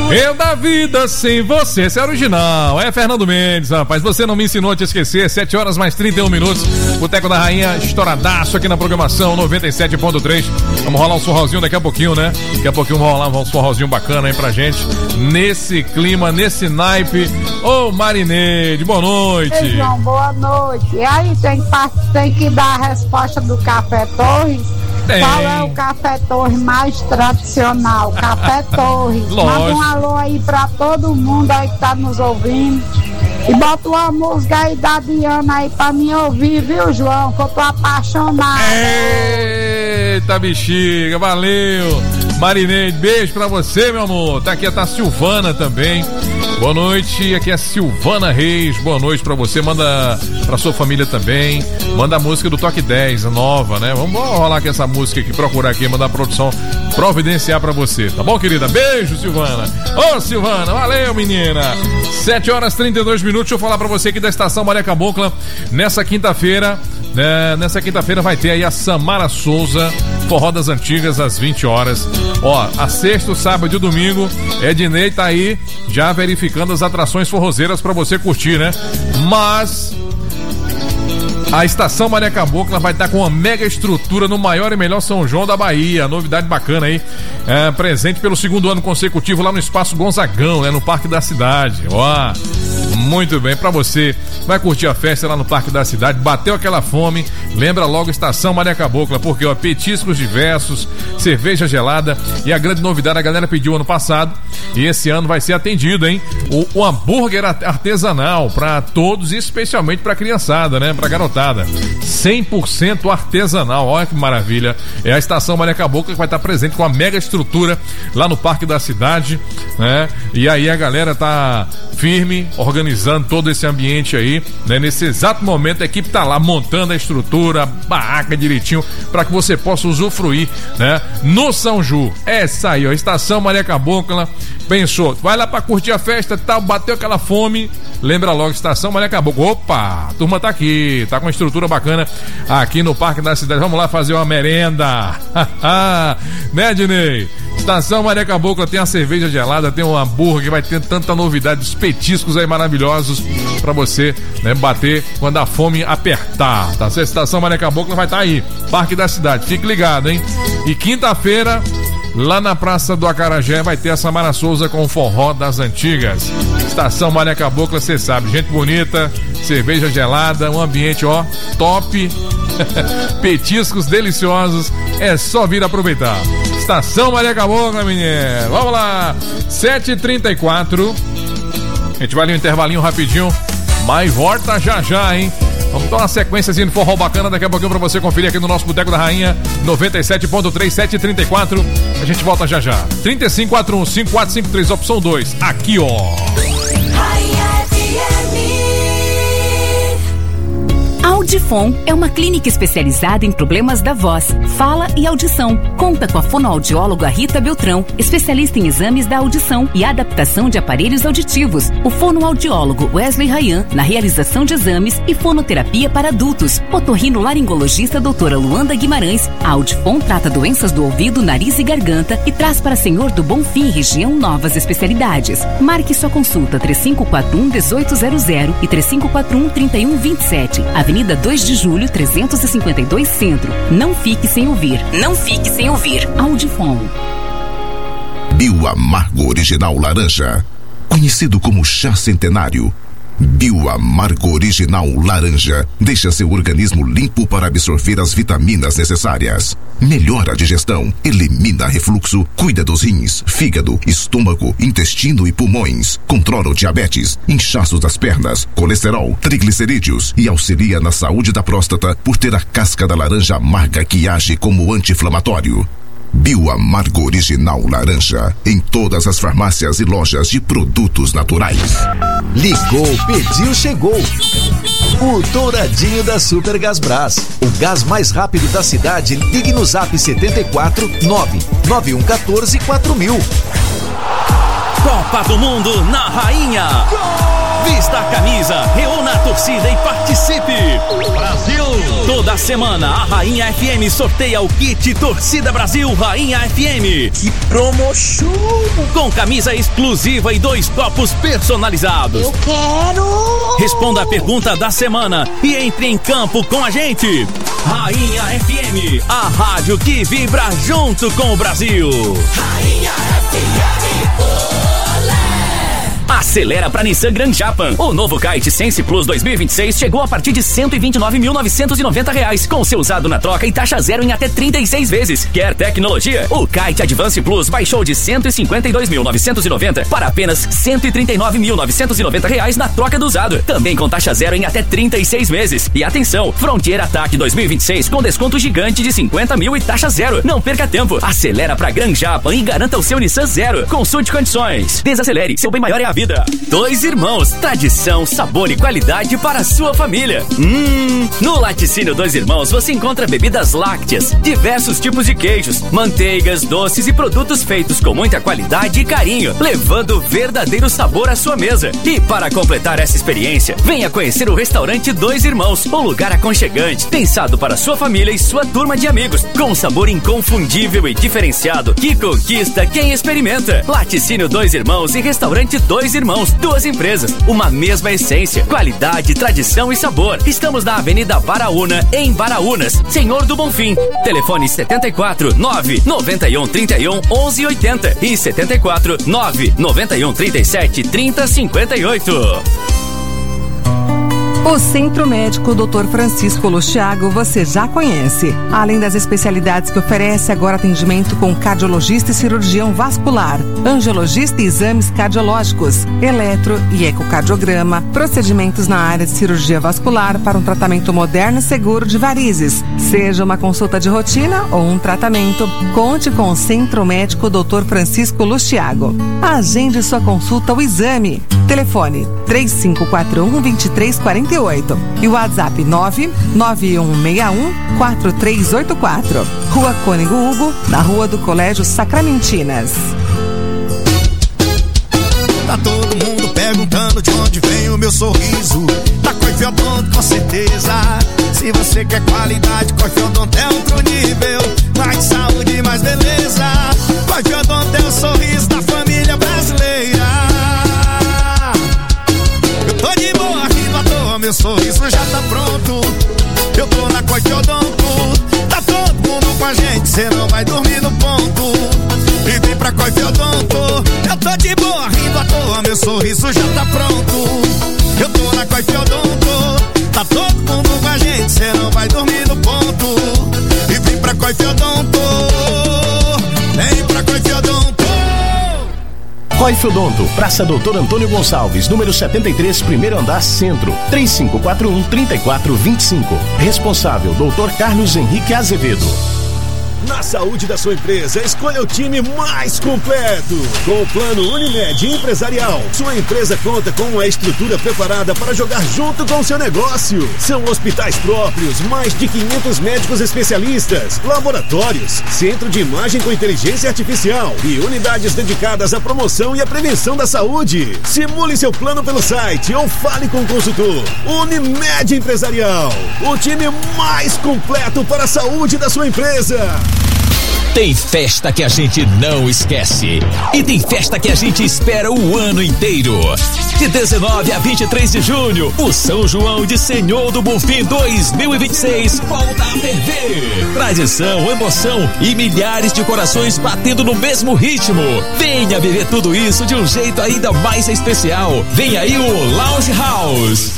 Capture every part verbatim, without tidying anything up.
Eu da vida sem você. Esse é original. É Fernando Mendes, rapaz. Você não me ensinou a te esquecer. sete horas mais trinta e um minutos. Boteco da Rainha, estouradaço aqui na programação noventa e sete ponto três. Vamos rolar um forrozinho daqui a pouquinho, né? Daqui a pouquinho vamos rolar um forrozinho bacana aí pra gente. Nesse clima, nesse naipe. Ô, Marineide, boa noite. Ei, João, boa noite. E aí, tem, tem que dar a resposta do Café Torres? Tem. Qual é o Café Torres mais tradicional? Café Torres. Manda um alô aí pra todo mundo aí que tá nos ouvindo. E bota uma música aí da Diana aí pra me ouvir, viu, João? Que eu tô apaixonado. Eita, bexiga, valeu. Marineide, beijo pra você, meu amor. Tá aqui, tá a Silvana também. Boa noite, aqui é a Silvana Reis. Boa noite pra você, manda pra sua família também. Manda a música do Toque dez, nova, né? Vamos rolar aqui essa música aqui, procurar aqui, mandar a produção providenciar pra você, tá bom, querida? Beijo, Silvana. Ô, Silvana, valeu, menina. sete horas e trinta e dois minutos, deixa eu falar pra você aqui da Estação Maria Cabocla. Nessa quinta-feira, né, nessa quinta-feira vai ter aí a Samara Souza, Forró das Antigas, às vinte horas. Ó, a sexta, sábado e domingo, Ednei tá aí já verificando as atrações forrozeiras pra você curtir, né? Mas a Estação Maria Cabocla vai estar com uma mega estrutura no maior e melhor São João da Bahia. Novidade bacana aí. É, presente pelo segundo ano consecutivo lá no Espaço Gonzagão, né? No Parque da Cidade. Ó, muito bem. Pra você, vai curtir a festa lá no Parque da Cidade. Bateu aquela fome, lembra logo Estação Maria Cabocla, porque ó, petiscos diversos, cerveja gelada e a grande novidade, a galera pediu ano passado e esse ano vai ser atendido, hein? O, o hambúrguer artesanal pra todos, especialmente pra criançada, né? Pra garotada. cem por cento artesanal, olha que maravilha. É a Estação Maria Cabocla que vai estar presente com a mega estrutura lá no Parque da Cidade, né? E aí a galera tá firme, organizando todo esse ambiente aí, né? Nesse exato momento a equipe tá lá montando a estrutura, a barraca direitinho, para que você possa usufruir, né? No São Ju. Essa aí, ó, Estação Maria Cabocla. Pensou, vai lá pra curtir a festa e tal, bateu aquela fome, lembra logo, Estação Maria Cabocla. Opa, a turma tá aqui, tá com uma estrutura bacana aqui no Parque da Cidade. Vamos lá fazer uma merenda. Né, Dinei? Estação Maria Cabocla tem a cerveja gelada, tem um hambúrguer, vai ter tanta novidade, os petiscos aí maravilhosos pra você, né, bater quando a fome apertar, tá? A Estação Maria Cabocla vai estar tá aí, Parque da Cidade, fique ligado, hein? E quinta-feira, lá na Praça do Acarajé, vai ter a Samara Souza com o Forró das Antigas. Estação Maria Cabocla, você sabe, gente bonita, cerveja gelada, um ambiente, ó, top, petiscos deliciosos, é só vir aproveitar. Estação Maria Cabocla, menino. Vamos lá, sete e trinta e quatro. A gente vai ali um intervalinho rapidinho, mas volta já já, hein? Vamos dar uma sequência de forró bacana daqui a pouquinho pra você conferir aqui no nosso Boteco da Rainha, noventa e sete ponto três, sete e trinta e quatro. A gente volta já já. trinta e cinco, quarenta e um, cinquenta e quatro cinquenta e três, opção dois. Aqui, ó. Audifon é uma clínica especializada em problemas da voz, fala e audição. Conta com a fonoaudióloga Rita Beltrão, especialista em exames da audição e adaptação de aparelhos auditivos. O fonoaudiólogo Wesley Rayan, na realização de exames e fonoterapia para adultos. Otorrinolaringologista doutora Luanda Guimarães. A Audifon trata doenças do ouvido, nariz e garganta e traz para Senhor do Bonfim região novas especialidades. Marque sua consulta três cinco quatro um, um oito zero zero e três cinco quatro um, três um dois sete. Avenida dois de julho, trezentos e cinquenta e dois Centro. Não fique sem ouvir. Não fique sem ouvir. Audifon. Bioamargo Original Laranja, conhecido como chá centenário. Bioamargo Original Laranja deixa seu organismo limpo para absorver as vitaminas necessárias. Melhora a digestão, elimina refluxo, cuida dos rins, fígado, estômago, intestino e pulmões. Controla o diabetes, inchaços das pernas, colesterol, triglicerídeos e auxilia na saúde da próstata por ter a casca da laranja amarga que age como anti-inflamatório. Bioamargo Original Laranja, em todas as farmácias e lojas de produtos naturais. Ligou, pediu, chegou. O Douradinho da Super Gasbras. O gás mais rápido da cidade. Ligue no zap setenta e quatro, nove nove um um quatro, quatro mil. Copa do Mundo na Rainha. Gol! Vista a camisa, reúna a torcida e participe. Brasil! Toda semana a Rainha F M sorteia o kit Torcida Brasil Rainha F M. Que promoção! Com camisa exclusiva e dois copos personalizados. Eu quero! Responda a pergunta da semana e entre em campo com a gente. Rainha F M, a rádio que vibra junto com o Brasil. Rainha F M. Acelera pra Nissan Grand Japan. O novo Kite Sense Plus dois mil e vinte e seis chegou a partir de cento e vinte e nove mil novecentos e noventa reais, com seu usado na troca e taxa zero em até trinta e seis vezes. Quer tecnologia? O Kite Advance Plus baixou de cento e cinquenta e dois mil novecentos e noventa para apenas cento e trinta e nove mil novecentos e noventa reais na troca do usado. Também com taxa zero em até trinta e seis vezes. E atenção, Frontier Attack dois mil e vinte e seis com desconto gigante de cinquenta mil e taxa zero. Não perca tempo. Acelera pra Grand Japan e garanta o seu Nissan Zero. Consulte condições. Desacelere, seu bem maior é a vida. Dois Irmãos, tradição, sabor e qualidade para a sua família. Hum, no Laticínio Dois Irmãos você encontra bebidas lácteas, diversos tipos de queijos, manteigas, doces e produtos feitos com muita qualidade e carinho, levando verdadeiro sabor à sua mesa. E para completar essa experiência, venha conhecer o restaurante Dois Irmãos, um lugar aconchegante, pensado para sua família e sua turma de amigos, com um sabor inconfundível e diferenciado que conquista quem experimenta. Laticínio Dois Irmãos e Restaurante Dois Irmãos, duas empresas, uma mesma essência, qualidade, tradição e sabor. Estamos na Avenida Baraúna, em Baraúnas, Senhor do Bonfim. Telefone setenta e quatro, nove, noventa e um, trinta e um, onze, oitenta e setenta e quatro, nove, noventa e um, trinta e sete, trinta, cinquenta e oito. O Centro Médico doutor Francisco Lustiago você já conhece. Além das especialidades que oferece, agora atendimento com cardiologista e cirurgião vascular, angiologista e exames cardiológicos, eletro e ecocardiograma, procedimentos na área de cirurgia vascular para um tratamento moderno e seguro de varizes. Seja uma consulta de rotina ou um tratamento, conte com o Centro Médico doutor Francisco Lustiago. Agende sua consulta ou exame. Telefone três cinco quatro um, dois três quatro oito e o WhatsApp nove nove um seis um, quatro três oito quatro. Rua Cônego Hugo, na Rua do Colégio Sacramentinas. Tá todo mundo perguntando de onde vem o meu sorriso. Da Coife Odonto, com certeza. Se você quer qualidade, Coife Odonto é outro nível. Mais saúde, mais beleza. Coife Odonto é o sorriso da família brasileira. Eu tô de boa, rindo à toa, meu sorriso já tá pronto. Eu tô na Coife Odonto. Tá todo mundo com a gente, cê não vai dormir no ponto. E vem pra Coife Odonto. Eu tô de boa, rindo à toa, meu sorriso já tá pronto. Eu tô na Coife Odonto. Tá todo mundo com a gente, cê não vai dormir no ponto. E vem pra Coife Odonto. Vem pra Coife Odonto. Coife Odonto, Praça Doutor Antônio Gonçalves, número setenta e três, primeiro andar, centro. três cinco quatro um, três quatro dois cinco. Responsável, doutor Carlos Henrique Azevedo. Na saúde da sua empresa, escolha o time mais completo. Com o plano Unimed Empresarial, sua empresa conta com uma estrutura preparada para jogar junto com o seu negócio. São hospitais próprios, mais de quinhentos médicos especialistas, laboratórios, centro de imagem com inteligência artificial e unidades dedicadas à promoção e à prevenção da saúde. Simule seu plano pelo site ou fale com o consultor. Unimed Empresarial, o time mais completo para a saúde da sua empresa. Tem festa que a gente não esquece. E tem festa que a gente espera o ano inteiro. De dezenove a vinte e três de junho, o São João de Senhor do Bonfim dois mil e vinte e seis volta a ferver. Tradição, emoção e milhares de corações batendo no mesmo ritmo. Venha viver tudo isso de um jeito ainda mais especial. Vem aí o Lounge House.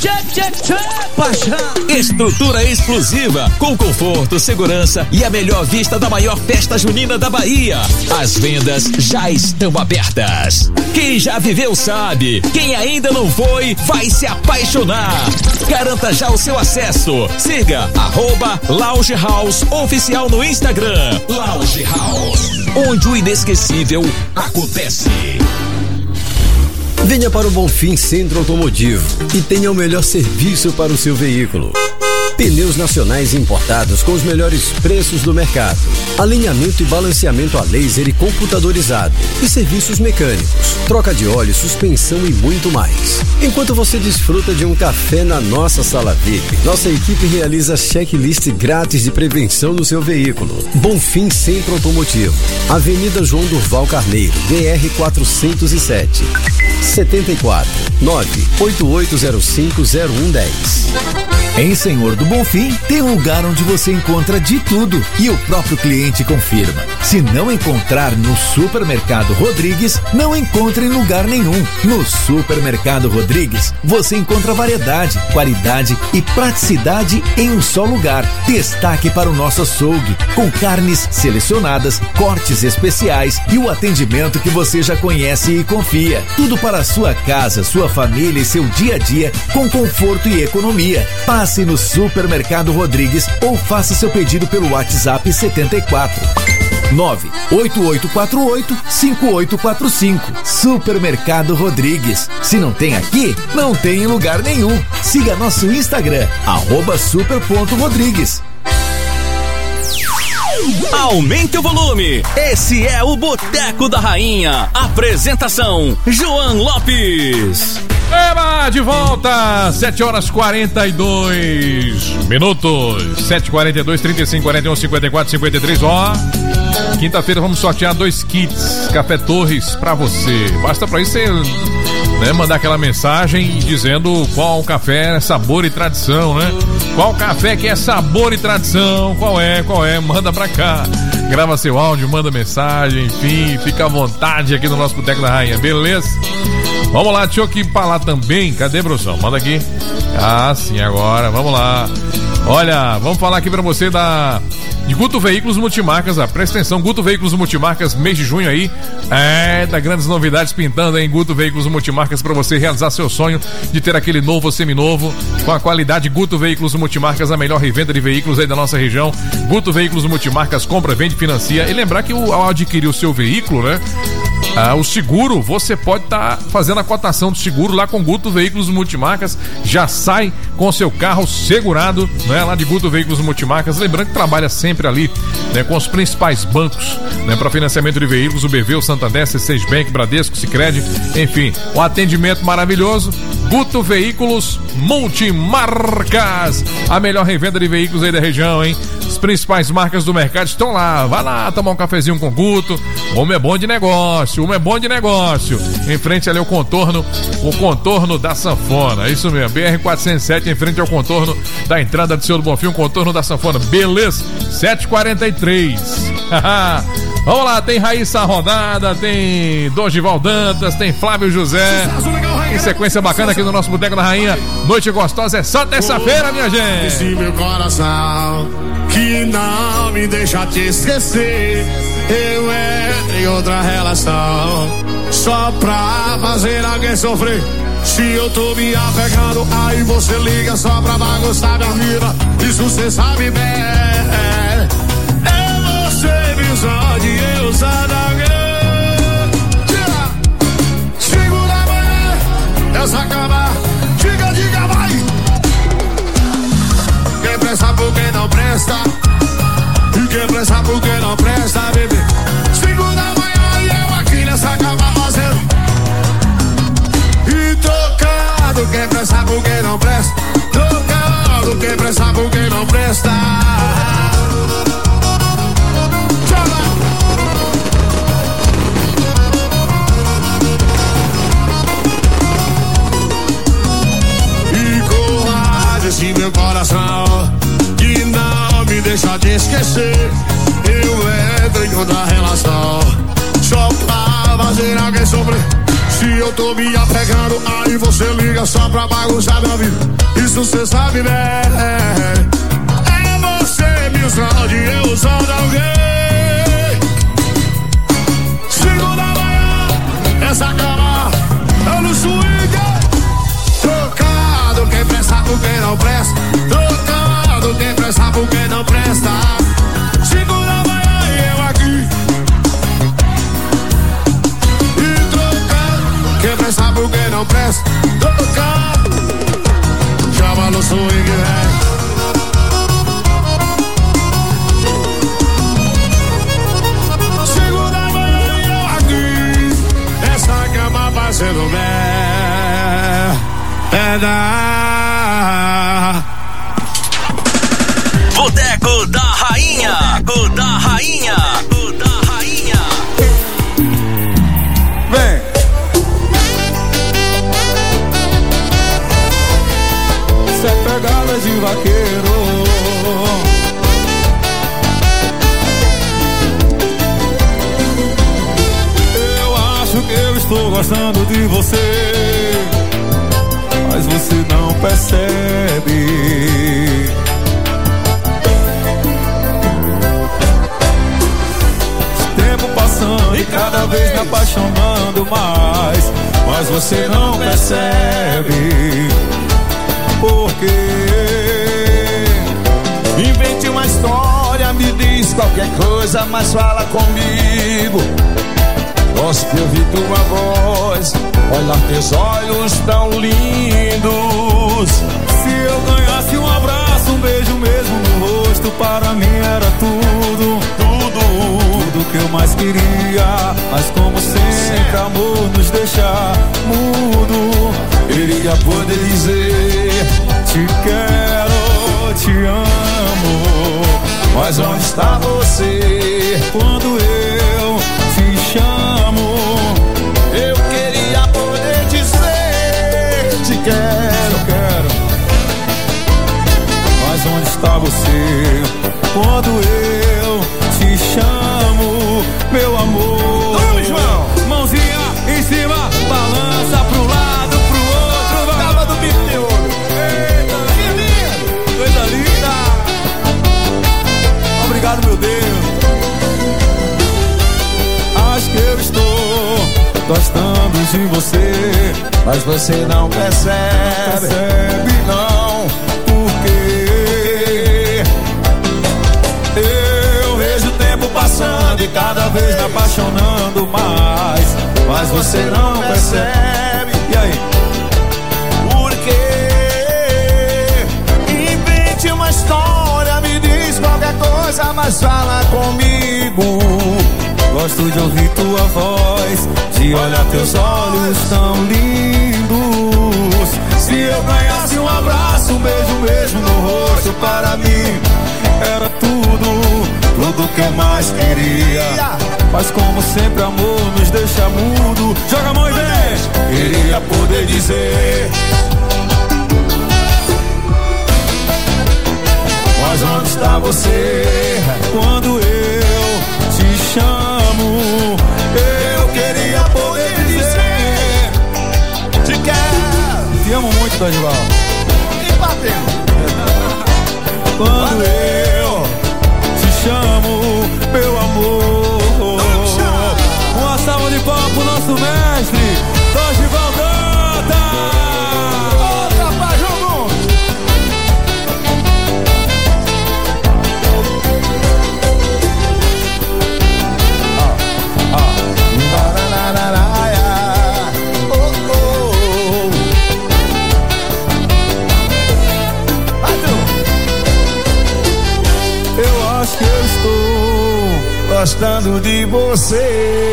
Estrutura exclusiva, com conforto, segurança e a melhor vista da maior festa junina da Bahia. As vendas já estão abertas. Quem já viveu sabe, quem ainda não foi vai se apaixonar. Garanta já o seu acesso. Siga arroba Lounge House Oficial no Instagram. Lounge House, onde o inesquecível acontece. Venha para o Bonfim Centro Automotivo e tenha o melhor serviço para o seu veículo. Pneus nacionais importados com os melhores preços do mercado. Alinhamento e balanceamento a laser e computadorizado. E serviços mecânicos. Troca de óleo, suspensão e muito mais. Enquanto você desfruta de um café na nossa sala V I P, nossa equipe realiza checklist grátis de prevenção no seu veículo. Bonfim Centro Automotivo. Avenida João Durval Carneiro, D R quatrocentos e sete. setenta e quatro, nove oito oito zero cinco zero um um zero. Em Senhor do Bonfim, tem um lugar onde você encontra de tudo e o próprio cliente confirma. Se não encontrar no Supermercado Rodrigues, não encontra em lugar nenhum. No Supermercado Rodrigues, você encontra variedade, qualidade e praticidade em um só lugar. Destaque para o nosso açougue, com carnes selecionadas, cortes especiais e o atendimento que você já conhece e confia. Tudo para a sua casa, sua família e seu dia a dia, com conforto e economia. Passe no Supermercado Rodrigues ou faça seu pedido pelo WhatsApp setenta e quatro, nove oito oito quatro oito, cinco oito quatro cinco. Supermercado Rodrigues. Se não tem aqui, não tem em lugar nenhum. Siga nosso Instagram, arroba super ponto rodrigues. Aumente o volume. Esse é o Boteco da Rainha. Apresentação: João Lopes. Eba, de volta, sete horas quarenta e dois minutos, sete quarenta e dois, trinta e cinco, quarenta e um, cinquenta e quatro, cinquenta e três, ó. Quinta-feira vamos sortear dois kits Café Torres pra você. Basta pra isso você, né, mandar aquela mensagem dizendo qual café é sabor e tradição, né? Qual café que é sabor e tradição, qual é, qual é, manda pra cá. Grava seu áudio, manda mensagem, enfim, fica à vontade aqui no nosso Boteco da Rainha, beleza? Vamos lá, deixa eu aqui falar também. Cadê, produção? Manda aqui. Ah, sim, agora, vamos lá. Olha, vamos falar aqui pra você da de Guto Veículos Multimarcas. Ah, presta atenção, Guto Veículos Multimarcas, mês de junho aí. É, tá grandes novidades pintando em Guto Veículos Multimarcas pra você realizar seu sonho de ter aquele novo ou seminovo com a qualidade. Guto Veículos Multimarcas, a melhor revenda de veículos aí da nossa região. Guto Veículos Multimarcas, compra, vende, financia. E lembrar que ao adquirir o seu veículo, né? Ah, o seguro, você pode estar tá fazendo a cotação do seguro lá com Guto Veículos Multimarcas. Já sai com o seu carro segurado, né? Lá de Guto Veículos Multimarcas. Lembrando que trabalha sempre ali, né, com os principais bancos, né, para financiamento de veículos: o B V, o Santander, C seis Bank, Bradesco, Sicredi, enfim, um atendimento maravilhoso. Guto Veículos Multimarcas, a melhor revenda de veículos aí da região, hein? As principais marcas do mercado estão lá. Vai lá tomar um cafezinho com o Guto. O homem é bom de negócio, o homem é bom de negócio. Em frente ali ao contorno, o contorno da Sanfona, isso mesmo, B R quatrocentos e sete, em frente ao contorno da entrada do Senhor do Bonfim, o contorno da Sanfona, beleza? sete e quarenta e três. Vamos lá, tem Raíssa Rodada, tem Dorival Dantas, tem Flávio José. Em sequência bacana aqui no nosso Boteco da Rainha. Noite gostosa é só terça-feira, minha gente. Esse meu coração que não me deixa te esquecer. Eu entro em outra relação só pra fazer alguém sofrer. Se eu tô me apegando, aí você liga só pra bagunçar minha vida. Isso cê sabe bem. É você me usando e eu usando alguém. Segura a mão, essa cama, diga, diga, vai. Quem presta por quem não presta, e quem presta por quem não presta, bebê. Segura a manhã e eu aqui nessa cama fazendo. E trocado, quem presta por quem não presta. Trocado, quem presta por quem não presta. E corra desse meu coração que não me deixa te esquecer. Eu entro em outra relação só pra fazer alguém sofrer. Se eu tô me apegando, aí você liga só pra bagunçar minha vida. Isso cê sabe, né? É você me usando e eu usando alguém. Segunda manhã, essa cama, eu no swing. Trocado, quem presta por quem não presta. Trocado, quem presta por quem não presta. Segunda manhã e eu aqui. Quem presta por quem não presta. Tocar, chama no swing, velho. dar. Boteco da Rainha. Boteco da Rainha. Boteco da Rainha. Vem. Isso é pegada de vaqueiro. Eu acho que eu estou gostando de você, mas você não percebe. Tempo passando e cada vez me apaixonando mais, mas você não percebe. Por quê? Invente uma história, me diz qualquer coisa, mas fala comigo. Gosto de ouvir tua voz, olhar teus olhos tão lindos. Se eu ganhasse um abraço, um beijo mesmo no rosto, para mim era tudo, tudo, tudo que eu mais queria. Mas como sempre, amor nos deixa mudo. Queria poder dizer te quero, te amo, mas onde está você quando eu te chamo? Eu queria poder dizer te quero, quero, mas onde está você quando eu te chamo, meu amor? Vamos, João! Mãozinha em cima, balança pro lado, pro outro, vai! Tava do bico de ouro! Eita, que lindo! Coisa linda! Obrigado, meu Deus! Acho que eu estou gostando de você, mas você não percebe, percebe não, porque eu vejo o tempo passando e cada vez me apaixonando mais, mas você não percebe. E aí? Porque invente uma história, me diz qualquer coisa, mas fala comigo. Gosto de ouvir tua voz, de olhar teus olhos tão lindos. Se eu ganhasse um abraço, um beijo mesmo no rosto, para mim era tudo, tudo que eu mais queria. Mas como sempre, amor nos deixa mudo. Joga a mão e vem! Queria poder dizer, mas onde está você quando eu te chamo? Eu queria poder dizer te quero, te amo muito, Dorival. E batendo. Quando Valeu. Eu te chamo, meu amor. Uma salva de palmas pro nosso mestre Dorival Danta. Outra pra jogo. Acho que eu estou gostando de você.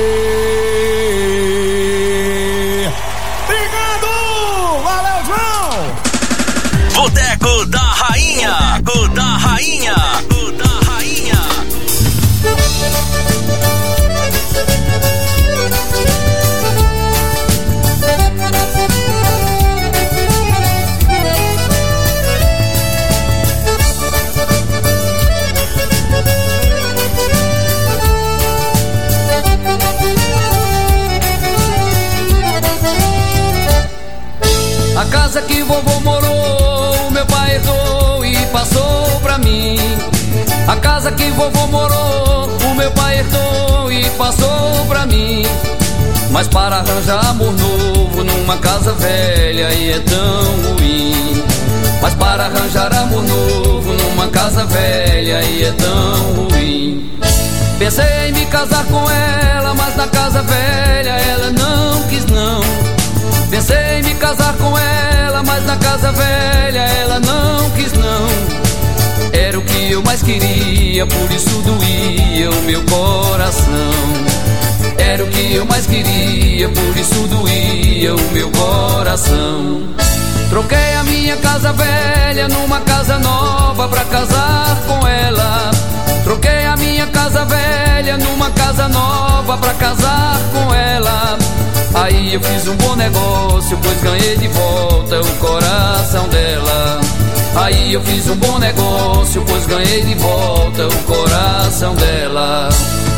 Obrigado! Valeu, João! Boteco da Rainha. Boteco da Rainha. Boteco da Rainha. A casa que vovô morou, meu pai herdou e passou pra mim. A casa que vovô morou, o meu pai herdou e passou pra mim. Mas para arranjar amor novo numa casa velha e é tão ruim. Mas para arranjar amor novo numa casa velha e é tão ruim. Pensei em me casar com ela, mas na casa velha ela não quis não. Pensei em me casar com ela, mas na casa velha ela não quis não. Era o que eu mais queria, por isso doía o meu coração. Era o que eu mais queria, por isso doía o meu coração. Troquei a minha casa velha numa casa nova pra casar com ela. Troquei a minha casa velha numa casa nova pra casar com ela. Aí eu fiz um bom negócio, pois ganhei de volta o coração dela. Aí eu fiz um bom negócio, pois ganhei de volta o coração dela.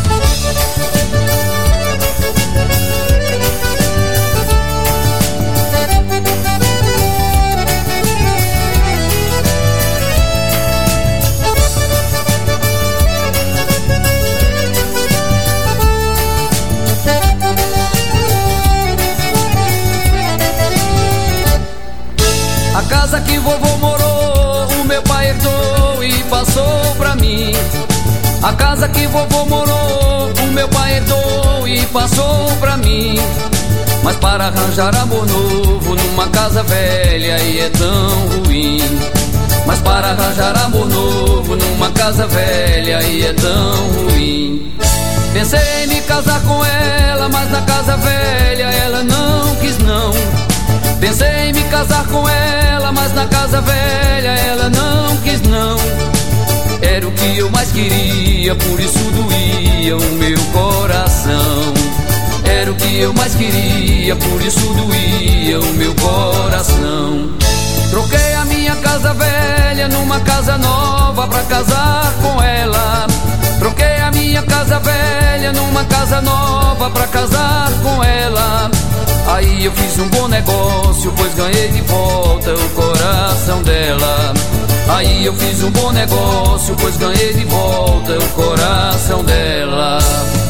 A casa que vovô morou, o meu pai herdou e passou pra mim. A casa que vovô morou, o meu pai herdou e passou pra mim. Mas para arranjar amor novo numa casa velha aí é tão ruim. Mas para arranjar amor novo numa casa velha aí é tão ruim. Pensei em me casar com ela, mas na casa velha ela não quis não. Pensei em me casar com ela, mas na casa velha ela não quis não. Era o que eu mais queria, por isso doía o meu coração. Era o que eu mais queria, por isso doía o meu coração. Troquei a minha casa velha numa casa nova pra casar com ela. Troquei a minha casa velha numa casa nova pra casar com ela. Aí eu fiz um bom negócio, pois ganhei de volta o coração dela. Aí eu fiz um bom negócio, pois ganhei de volta o coração dela.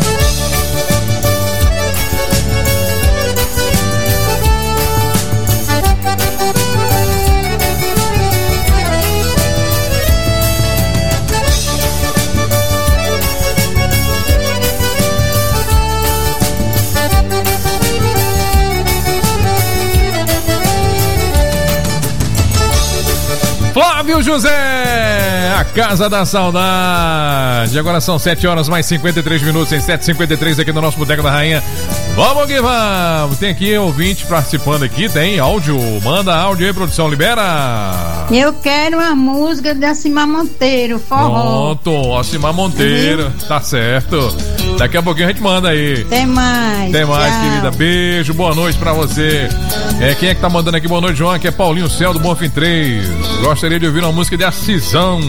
Flávio José, a Casa da Saudade. Agora são sete horas mais cinquenta e três minutos, em sete e cinquenta e três aqui no nosso Boteco da Rainha. Vamos que vamos. Tem aqui ouvinte participando aqui, tem áudio. Manda áudio aí, produção, libera. Eu quero uma música da Cima Monteiro, forró. Pronto, a Cima Monteiro, uhum. Tá certo. Daqui a pouquinho a gente manda aí. Tem mais. Tem mais, tchau. Querida. Beijo, boa noite pra você. É, quem é que tá mandando aqui boa noite, João? Aqui é Paulinho Céu do Bonfim três. Gostaria de ouvir uma música de Acisão.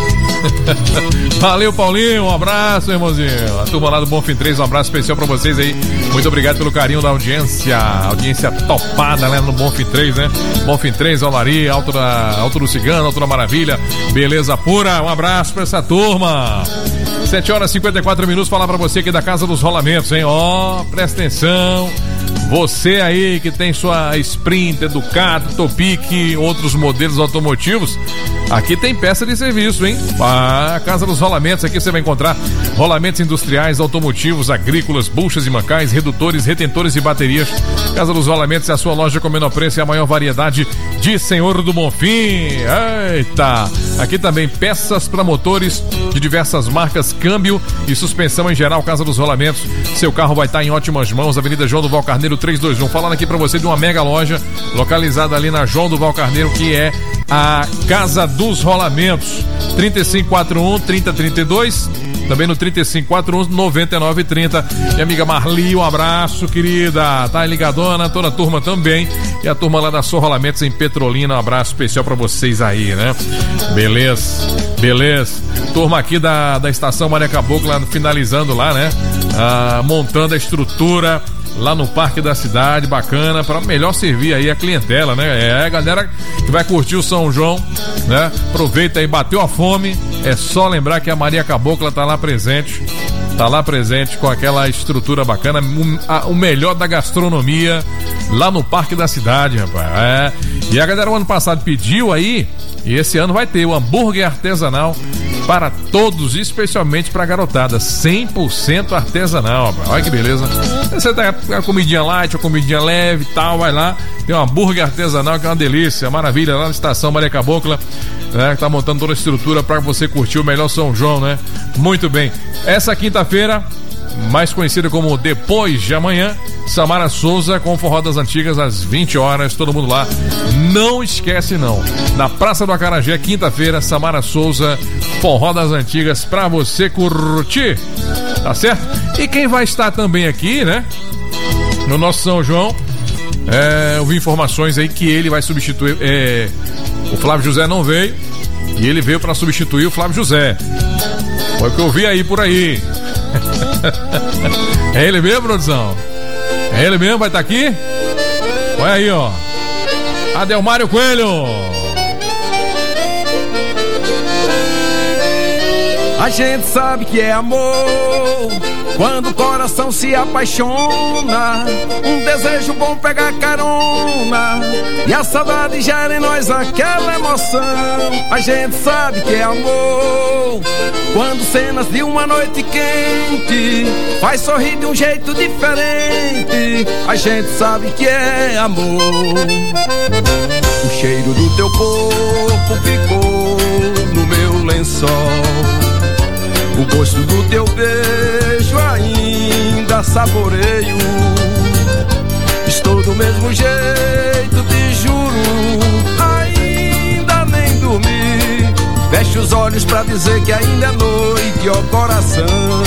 Valeu, Paulinho, um abraço, irmãozinho. A turma lá do Bonfim três, um abraço especial pra vocês aí. Muito obrigado pelo carinho da audiência. Audiência topada, né, no Bonfim três, né? Bonfim três, Olaria, Alto, da, Alto do Cigano, Alto da Maravilha. Beleza pura, um abraço pra essa turma. sete horas e cinquenta e quatro minutos, falar pra você aqui da Casa dos Rolamentos, hein? Ó, oh, presta atenção. Você aí que tem sua Sprinter, Ducato, Topic, outros modelos automotivos, aqui tem peça de serviço, hein? A Casa dos Rolamentos, aqui você vai encontrar rolamentos industriais, automotivos, agrícolas, buchas e mancais, redutores, retentores e baterias. Casa dos Rolamentos é a sua loja com o menor preço e a maior variedade de Senhor do Bonfim. Eita! Aqui também peças para motores de diversas marcas, câmbio e suspensão em geral. Casa dos Rolamentos, seu carro vai estar em ótimas mãos. Avenida João do Val Carneiro trezentos e vinte e um. Falando aqui para você de uma mega loja localizada ali na João do Val Carneiro, que é a Casa dos Rolamentos. trinta e cinco quarenta e um, trinta trinta e dois. Também no trinta e cinco quarenta e um, noventa e nove trinta. Minha amiga Marli, um abraço, querida. Tá ligadona, toda a turma também. E a turma lá da Sor Rolamentos em Petrolina, um abraço especial pra vocês aí, né? Beleza, beleza. Turma aqui da, da Estação Maria Cabocla, finalizando lá, né? Ah, montando a estrutura lá no Parque da Cidade, bacana, para melhor servir aí a clientela, né? É, a galera que vai curtir o São João, né? Aproveita aí, bateu a fome, é só lembrar que a Maria Cabocla tá lá presente, tá lá presente com aquela estrutura bacana, um, a, o melhor da gastronomia lá no Parque da Cidade, rapaz. É. E a galera o ano passado pediu aí, e esse ano vai ter o hambúrguer artesanal para todos, especialmente para a garotada, cem por cento artesanal, rapaz. Olha que beleza. Você tá a comidinha light, a comidinha leve e tal, vai lá, tem um hambúrguer artesanal que é uma delícia, maravilha, lá na Estação Maria Cabocla, né, que tá montando toda a estrutura para você curtir o melhor São João, né? Muito bem. Essa quinta-feira mais conhecida como Depois de Amanhã. Samara Souza com Forró das Antigas às vinte horas, todo mundo lá. Não esquece não. Na Praça do Acarajé, quinta-feira, Samara Souza, Forró das Antigas pra você curtir. Tá certo? E quem vai estar também aqui, né? No nosso São João, é, eu vi informações aí que ele vai substituir. É, o Flávio José não veio e ele veio pra substituir o Flávio José. Foi o que eu vi aí por aí. É ele mesmo, produção? É ele mesmo, vai estar aqui? Olha aí, ó. Adelmário Coelho. A gente sabe que é amor quando o coração se apaixona. Um desejo bom pegar carona e a saudade gera em nós aquela emoção. A gente sabe que é amor quando cenas de uma noite quente faz sorrir de um jeito diferente. A gente sabe que é amor. O cheiro do teu corpo ficou no meu lençol. O gosto do teu beijo ainda saboreio. Estou do mesmo jeito, te juro, ainda nem dormi. Fecho os olhos pra dizer que ainda é noite, ó coração.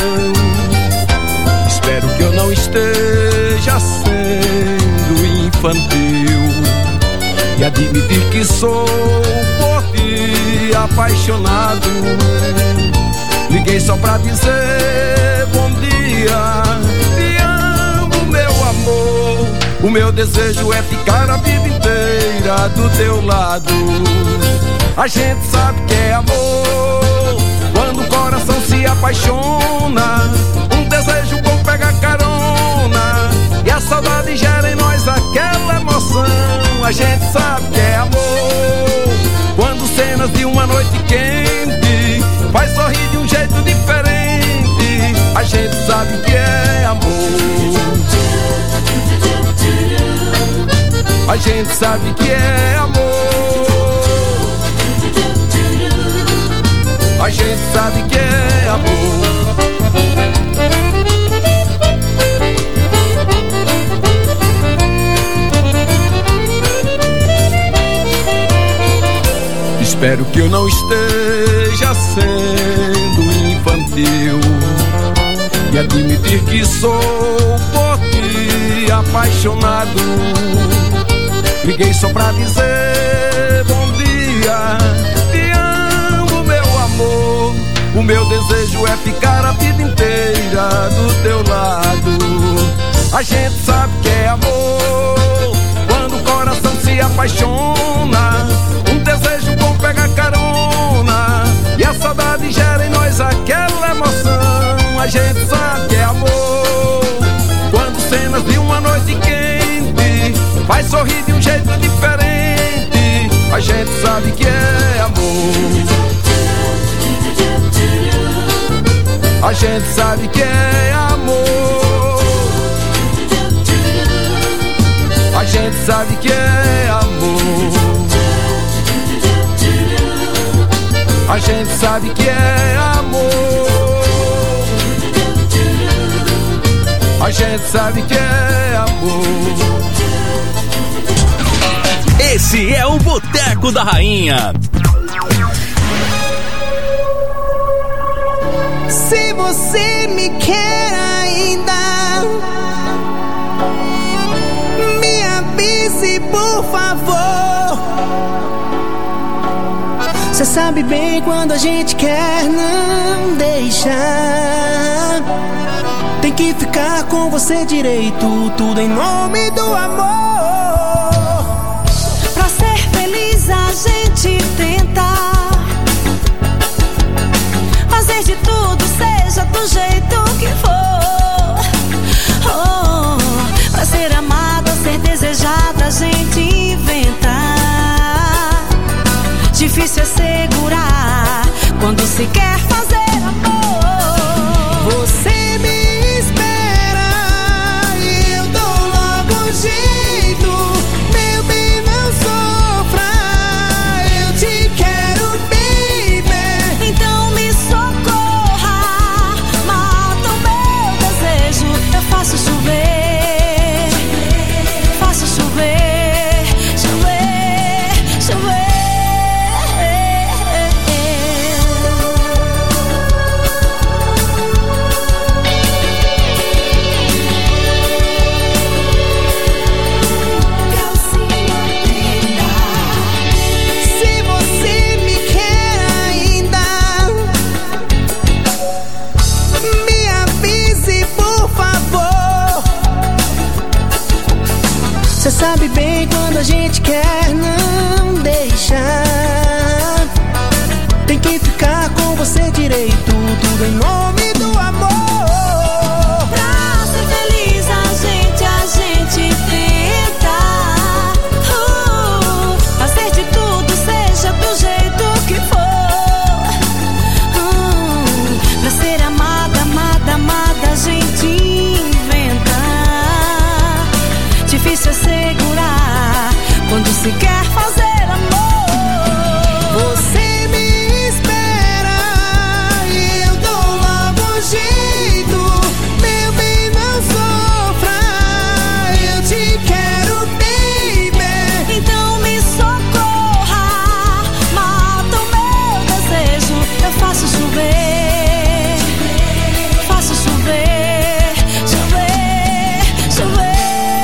Espero que eu não esteja sendo infantil e admitir que sou por ti apaixonado. Liguei só pra dizer bom dia, te amo, meu amor. O meu desejo é ficar a vida inteira do teu lado. A gente sabe que é amor quando o coração se apaixona. Um desejo bom pega carona e a saudade gera em nós aquela emoção. A gente sabe que é amor quando cenas de uma noite quente faz sorrir de um jeito diferente. A gente sabe que é amor. A gente sabe que é amor. A gente sabe que é amor. Espero que eu não esteja sendo infantil e admitir que sou por ti apaixonado. Liguei só pra dizer bom dia, te amo, meu amor. O meu desejo é ficar a vida inteira do teu lado. A gente sabe que é amor quando o coração se apaixona. Um desejo bom pega carona e a saudade gera em nós aquela emoção. A gente sabe que é amor quando cenas de uma noite quente faz sorrir de um jeito diferente. A gente sabe que é amor. A gente sabe que é amor. A gente sabe que é amor. A gente sabe que é amor. A gente sabe que é amor. Esse é o Boteco da Rainha. Se você me quer ainda, me avise, por favor. Cê sabe bem quando a gente quer não deixar. Tem que ficar com você direito, tudo em nome do amor. Pra ser feliz a gente tenta fazer de tudo, seja do jeito que for. Oh, pra ser amada, ser desejada, a gente inventa. Difícil é segurar quando se quer fazer amor. Você me espera e eu dou logo um jeito. Meu bem, não sofra, eu te quero, baby. Então me socorra, mata o meu sabe bem quando a gente quer não deixar. Tem que ficar com você direito, tudo em nome do amor. Pra ser feliz a gente, a gente tenta uh, fazer de tudo, seja do jeito que for. uh, Pra ser amada, amada, amada a gente inventa. Difícil é segurar quando se quer fazer amor. Você me espera e eu dou logo um jeito. Meu bem, não sofra, eu te quero, baby. Então me socorra, mata o meu desejo. Eu faço chover, faço chover, chover, chover.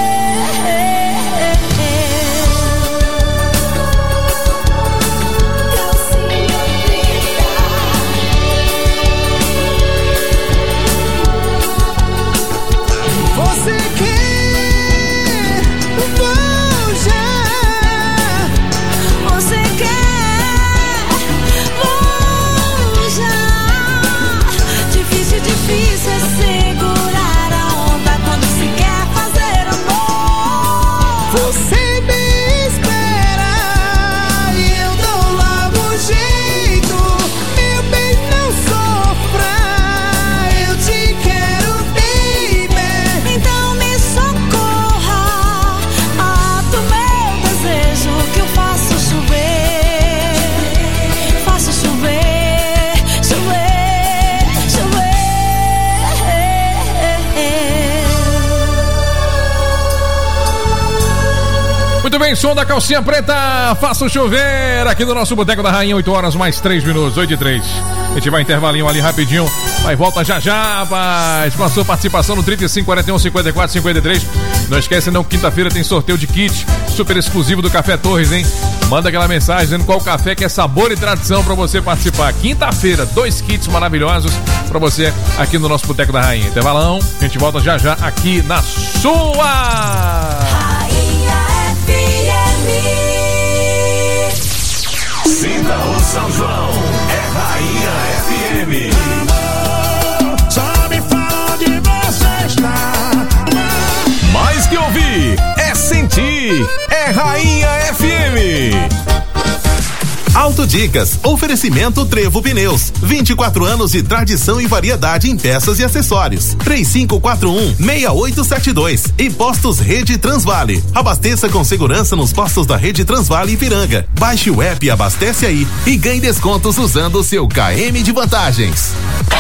Você quer, vou já. Você quer, vou já. Difícil, difícil é segurar a onda quando se quer fazer amor. Você me espera e eu dou logo um jeito. Meu bem, não sofra, eu te quero, baby. Então me socorra, mata o meu desejo, que eu faço chover, faço chover, chover, chover. Muito bem, som da calcinha preta, faça chover aqui no nosso Boteco da Rainha, oito horas mais três minutos, oito e três. A gente vai intervalinho ali rapidinho, vai volta já já, rapaz, com a sua participação no trinta e cinco, quarenta e um, cinquenta e quatro, cinquenta e três. Não esquece não, quinta-feira tem sorteio de kit super exclusivo do Café Torres, hein? Manda aquela mensagem dizendo qual café que é sabor e tradição pra você participar. Quinta-feira, dois kits maravilhosos pra você aqui no nosso Boteco da Rainha. Intervalão, a gente volta já já aqui na sua Sinta o São João, é Rainha F M. Amor, só me fala onde você está. Mais que ouvir, é sentir. É Rainha F M. Autodicas, oferecimento Trevo Pneus, vinte e quatro anos de tradição e variedade em peças e acessórios. três cinco quatro um, seis oito sete dois e Postos Rede Transvale. Abasteça com segurança nos postos da Rede Transvale Ipiranga. Baixe o app e abastece aí e ganhe descontos usando o seu K M de vantagens.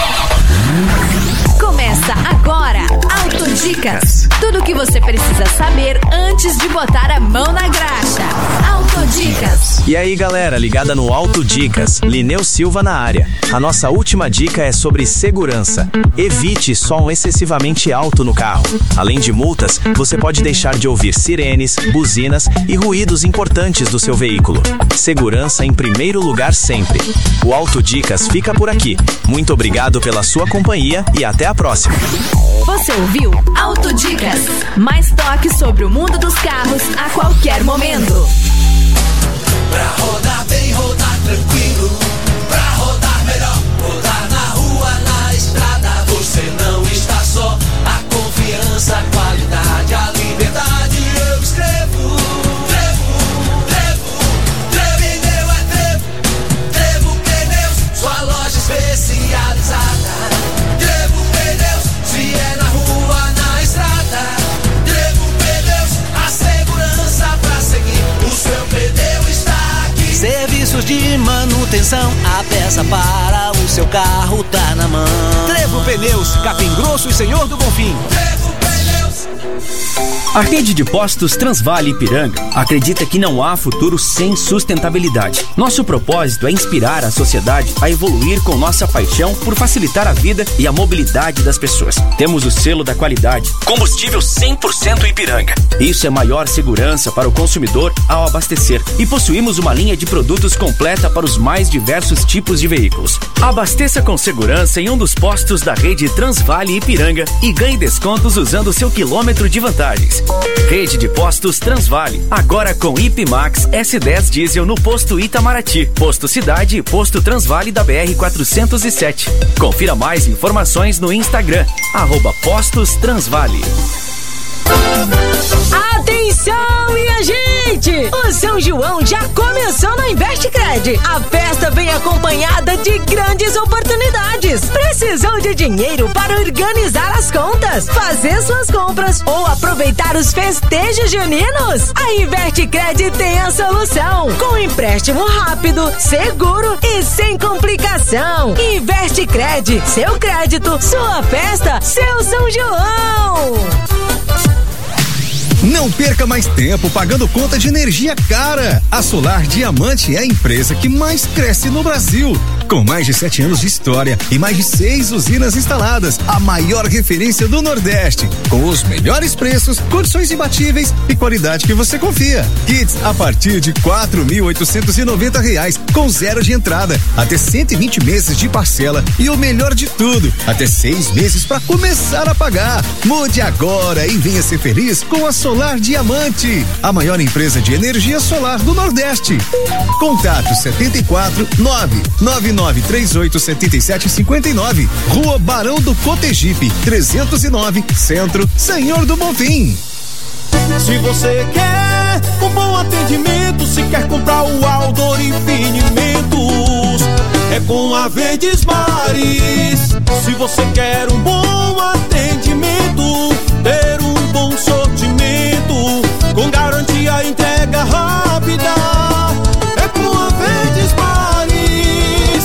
Começa agora, Autodicas. Tudo o que você precisa saber antes de botar a mão na graxa. Autodicas. E aí galera, ligada no Autodicas, Lineu Silva na área. A nossa última dica é sobre segurança. Evite som excessivamente alto no carro. Além de multas, você pode deixar de ouvir sirenes, buzinas e ruídos importantes do seu veículo. Segurança em primeiro lugar sempre. O Autodicas fica por aqui. Muito obrigado pela sua companhia e até a próxima. Você ouviu Autodicas. Mais toque sobre o mundo dos carros a qualquer momento. Pra rodar bem, rodar tranquilo. Pra rodar melhor, rodar na rua, na estrada. Você não está só. A confiança, a qualidade, a liberdade. Eu escrevo. Trevo, Trevo, Trevo é Trevo. Trevo Pneus, sua loja especializada. Trevo Pneus, se é na rua, na estrada. Trevo Pneus, a segurança pra seguir. O seu pneu está aqui. Serviços de manutenção, a peça para o seu carro tá na mão. Trevo Pneus, Capim Grosso e Senhor do Bonfim. Trevo Pneus. A rede de postos Transvale Ipiranga acredita que não há futuro sem sustentabilidade. Nosso propósito é inspirar a sociedade a evoluir com nossa paixão por facilitar a vida e a mobilidade das pessoas. Temos o selo da qualidade, combustível cem por cento Ipiranga. Isso é maior segurança para o consumidor ao abastecer. E possuímos uma linha de produtos completa para os mais diversos tipos de veículos. Abasteça com segurança em um dos postos da rede Transvale Ipiranga e ganhe descontos usando seu quilômetro de vantagens. Rede de Postos Transvale, agora com I P Max S dez Diesel no posto Itamaraty, posto Cidade e posto Transvale da B R quatrocentos e sete. Confira mais informações no Instagram, arroba Postos Transvale. Atenção, minha gente! O São João já começou na Investcred. A festa vem acompanhada de grandes oportunidades. Precisou de dinheiro para organizar as contas, fazer suas compras ou aproveitar os festejos juninos? A Investcred tem a solução, com empréstimo rápido, seguro e sem complicação. Investcred, seu crédito, sua festa, seu São João! Não perca mais tempo pagando conta de energia cara. A Solar Diamante é a empresa que mais cresce no Brasil. Com mais de sete anos de história e mais de seis usinas instaladas, a maior referência do Nordeste. Com os melhores preços, condições imbatíveis e qualidade que você confia. Kits a partir de quatro mil oitocentos e noventa reais, com zero de entrada, até cento e vinte meses de parcela e o melhor de tudo, até seis meses para começar a pagar. Mude agora e venha ser feliz com a Solar Diamante, a maior empresa de energia solar do Nordeste. Contato setenta e quatro, nove nove nove três oito sete sete cinco nove, Rua Barão do Cotegipe, trezentos e nove, Centro, Senhor do Bonfim. Se você quer um bom atendimento, se quer comprar o Aldor Infinimentos, é com a Verdes Mares. Se você quer um bom atendimento, ter um bom sortimento, com garantia e entrega rápida, é com a Verdes Mares.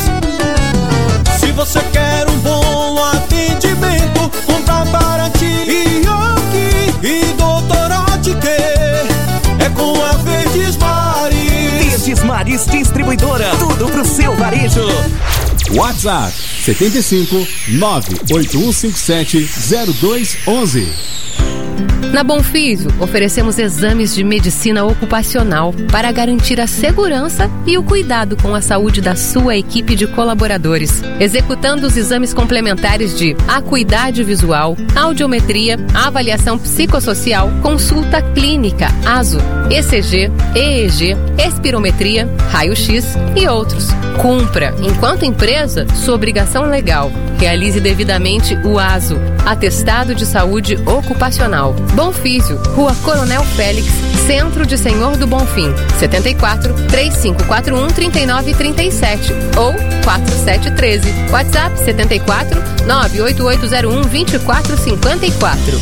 Se você quer um bom atendimento, comprar Paraty e Yoki e Doutor Otker, é com a Verdes Mares. Verdes Mares Distribuidora, tudo pro seu varejo. WhatsApp setenta e cinco, nove oito um cinco sete, zero dois onze. Na Bonfísio, oferecemos exames de medicina ocupacional para garantir a segurança e o cuidado com a saúde da sua equipe de colaboradores, executando os exames complementares de acuidade visual, audiometria, avaliação psicossocial, consulta clínica, A S O, E C G, E E G, espirometria, raio-x e outros. Cumpra, enquanto empresa, sua obrigação legal. Realize devidamente o A S O, Atestado de Saúde Ocupacional. Bonfísio, Rua Coronel Félix, Centro de Senhor do Bonfim, setenta e quatro, três cinco quatro um, três nove três sete ou quatro sete um três. WhatsApp setenta e quatro, nove oito oito zero um, dois quatro cinco quatro.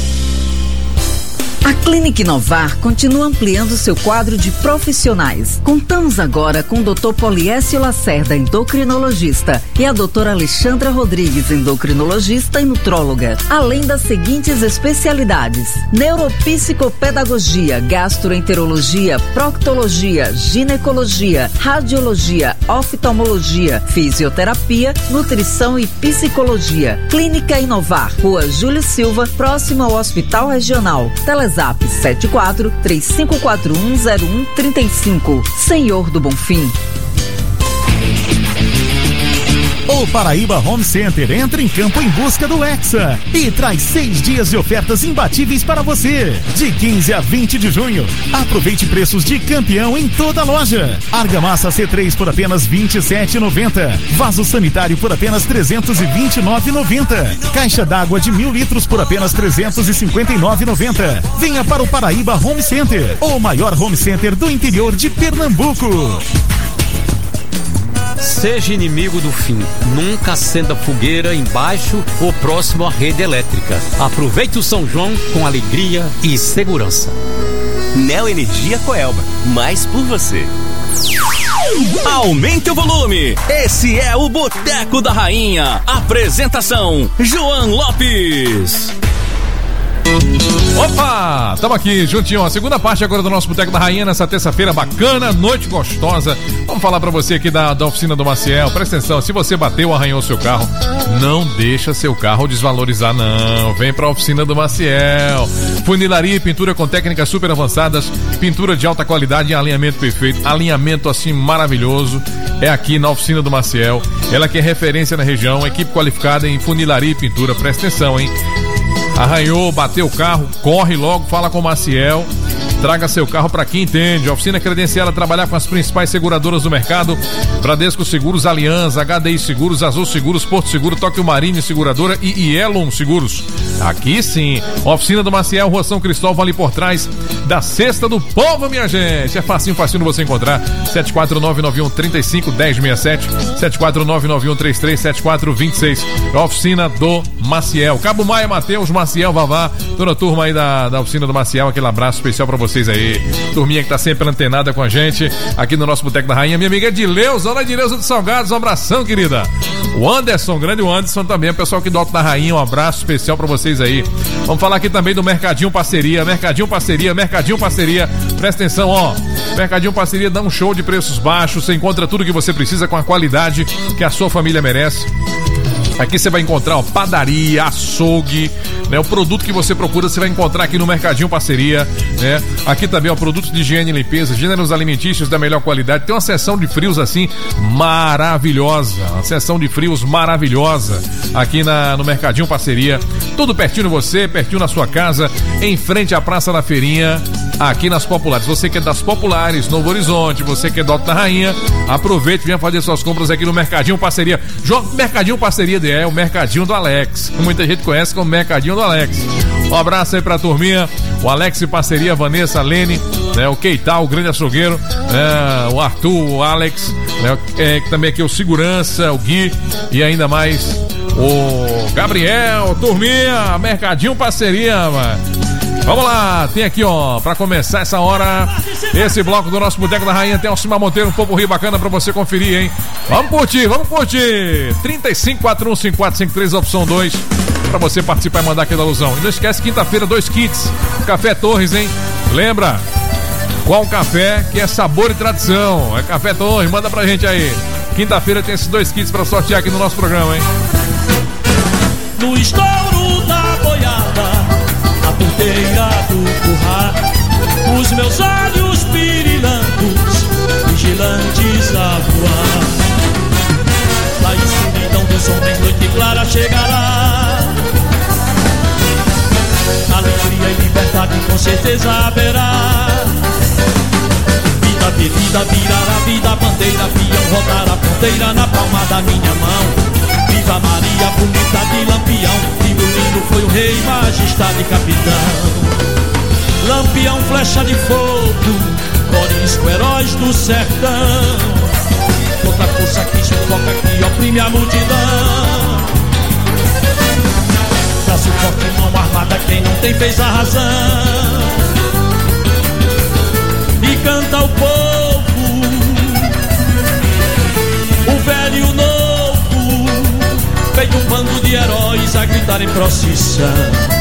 A Clínica Inovar continua ampliando seu quadro de profissionais. Contamos agora com o doutor Poliécio Lacerda, endocrinologista, e a doutora Alexandra Rodrigues, endocrinologista e nutróloga, além das seguintes especialidades: neuropsicopedagogia, gastroenterologia, proctologia, ginecologia, radiologia, oftalmologia, fisioterapia, nutrição e psicologia. Clínica Inovar, Rua Júlio Silva, próximo ao Hospital Regional. Telezap sete quatro, três cinco quatro um, zero um três cinco. Senhor do Bonfim. O Paraíba Home Center entra em campo em busca do Hexa e traz seis dias de ofertas imbatíveis para você. De quinze a vinte de junho, aproveite preços de campeão em toda a loja. Argamassa C três por apenas vinte e sete reais e noventa centavos. Vaso sanitário por apenas trezentos e vinte e nove reais e noventa centavos. Caixa d'água de mil litros por apenas trezentos e cinquenta e nove reais e noventa centavos. Venha para o Paraíba Home Center, o maior home center do interior de Pernambuco. Seja inimigo do fim. Nunca acenda fogueira embaixo ou próximo à rede elétrica. Aproveite o São João com alegria e segurança. Neoenergia Coelba, mais por você. Aumente o volume. Esse é o Boteco da Rainha. Apresentação: João Lopes. Opa, estamos aqui juntinho, a segunda parte agora do nosso Boteco da Rainha nessa terça-feira bacana, noite gostosa. Vamos falar pra você aqui da, da oficina do Maciel. Presta atenção, se você bateu ou arranhou seu carro, não deixa seu carro desvalorizar não, vem pra oficina do Maciel. Funilaria e pintura com técnicas super avançadas, pintura de alta qualidade e alinhamento perfeito, alinhamento assim maravilhoso, é aqui na oficina do Maciel. Ela que é referência na região, equipe qualificada em funilaria e pintura, presta atenção, hein? Arranhou, bateu o carro, corre logo, fala com o Maciel. Traga seu carro para quem entende. Oficina credenciada a trabalhar com as principais seguradoras do mercado: Bradesco Seguros, Aliança, H D I Seguros, Azul Seguros, Porto Seguro, Tóquio Marine Seguradora e Yellow Seguros. Aqui sim. Oficina do Maciel, Rua São Cristóvão, ali por trás da Cesta do Povo, minha gente. É facinho, facinho você encontrar. sete quatro nove nove um três cinco um zero seis sete, sete quatro nove nove um três três sete quatro dois seis. Oficina do Maciel. Cabo Maia, Matheus, Maciel, Vavá, toda a turma aí da, da Oficina do Maciel. Aquele abraço especial pra vocês aí. Turminha que tá sempre antenada com a gente aqui no nosso Boteco da Rainha. Minha amiga Edileuza, dona Edileuza de Salgados, um abração, querida. O Anderson, grande o Anderson também, o pessoal aqui do Alto da Rainha, um abraço especial pra vocês aí. Vamos falar aqui também do Mercadinho Parceria, Mercadinho Parceria, Mercadinho Parceria. Presta atenção, ó. Mercadinho Parceria dá um show de preços baixos, você encontra tudo que você precisa com a qualidade que a sua família merece. Aqui você vai encontrar, ó, padaria, açougue, né? O produto que você procura você vai encontrar aqui no Mercadinho Parceria, né? Aqui também, ó, produtos de higiene e limpeza, gêneros alimentícios da melhor qualidade. Tem uma seção de frios assim maravilhosa, uma seção de frios maravilhosa aqui na, no Mercadinho Parceria. Tudo pertinho de você, pertinho na sua casa, em frente à Praça da Feirinha, aqui nas Populares. Você que é das Populares, Novo Horizonte, você que é do Alto da Rainha, aproveite e venha fazer suas compras aqui no Mercadinho Parceria. Joga Mercadinho Parceria de é o Mercadinho do Alex, muita gente conhece como Mercadinho do Alex. Um abraço aí pra turminha, o Alex e parceria, Vanessa, Lene, né, o Keital, o grande açougueiro, né, o Arthur, o Alex, né, é, também aqui o Segurança, o Gui e ainda mais o Gabriel, turminha, Mercadinho Parceria, mano. Vamos lá, tem aqui, ó, pra começar essa hora, esse bloco do nosso Boteco da Rainha, tem Alcimar Monteiro, um pouco rio bacana pra você conferir, hein? Vamos curtir, vamos curtir! trinta e cinco, quatro um cinco quatro cinco três, opção dois, pra você participar e mandar aquela alusão. E não esquece, quinta-feira, dois kits, Café Torres, hein? Lembra? Qual café que é sabor e tradição? É Café Torres, manda pra gente aí. Quinta-feira tem esses dois kits pra sortear aqui no nosso programa, hein? No estouro da boiada, a ponteira do curral, os meus olhos pirilantos, vigilantes a voar. Na escuridão dos homens, noite clara chegará. Alegria e liberdade com certeza haverá. Vida perdida virará vida, bandeira, peão, rodar a ponteira na palma da minha mão. Viva Maria, bonita de Lampião, lindo, lindo foi o rei, majestade, capitão. Lampião, flecha de fogo, corisco, heróis do sertão. Contra a força que sufoca, que oprime a multidão. Braço forte, mão armada, quem não tem fez a razão. E canta o povo, o velho e o novo, feito um bando de heróis a gritar em procissão.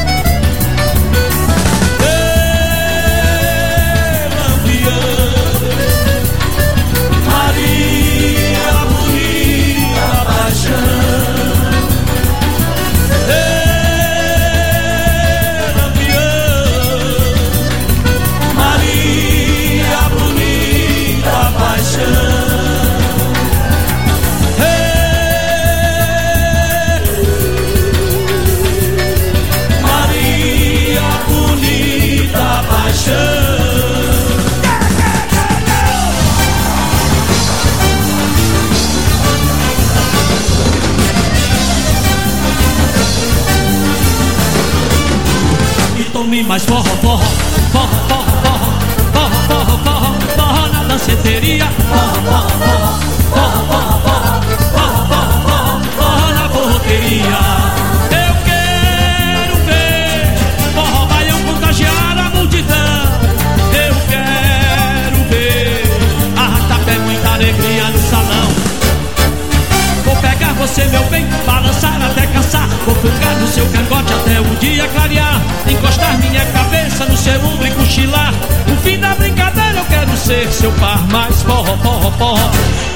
Tome mais forró, forró, forró, forró, forró, forró, forró, forró na danceteria. Forró, forró, forró, forró, forró, forró, forró, forró na borroteria. Eu quero ver forró baião contagiar a multidão. Eu quero ver arrasta-pé, muita alegria no salão. Vou pegar você, meu bem, balançar até cansar. Vou fungar no seu cangote até o dia clarear. Encostar minha cabeça no seu ombro e cochilar. No fim da brincadeira eu quero ser seu par. Mais forró, forró, forró.